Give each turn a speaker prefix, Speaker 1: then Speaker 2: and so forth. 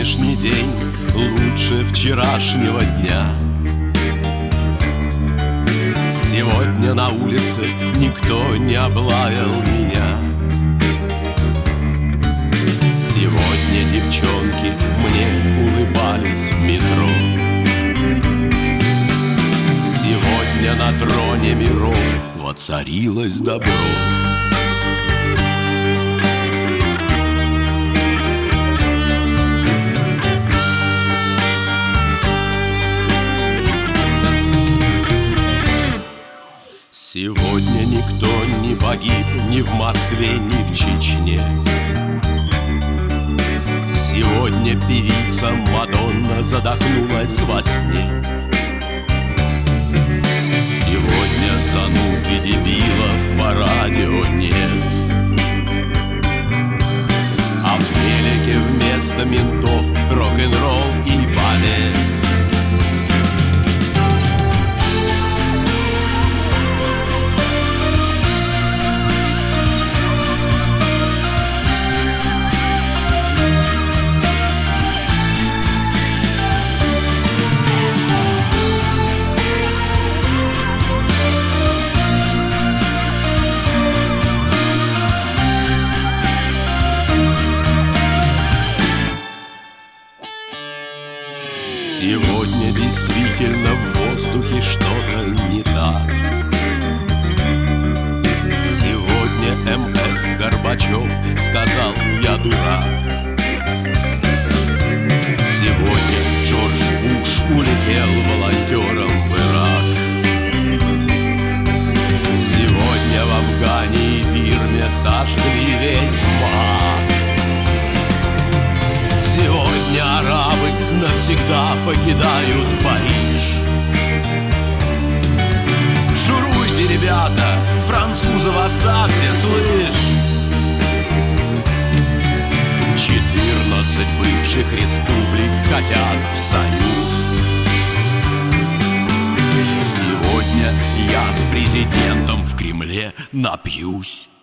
Speaker 1: сегодняшний день лучше вчерашнего дня. Сегодня на улице никто не облаял меня. Сегодня девчонки мне улыбались в метро. Сегодня на троне миров воцарилось добро. Сегодня никто не погиб ни в Москве, ни в Чечне. Сегодня певица Мадонна задохнулась во сне. Сегодня зануд и дебилов по радио нет, а в телеке вместо ментов рок-н-ролл и балет. Сегодня действительно в воздухе что-то не так. Сегодня МС Горбачев сказал: я дурак. Сегодня Джордж Буш улетел волонтером в Ирак. Сегодня в Афгане и Бирме сожгли весь мак. Сегодня арабы навсегда покидают Париж. Шуруйте, ребята, французов оставьте, слышь! 14 бывших республик хотят в союз. Сегодня я с президентом в Кремле напьюсь.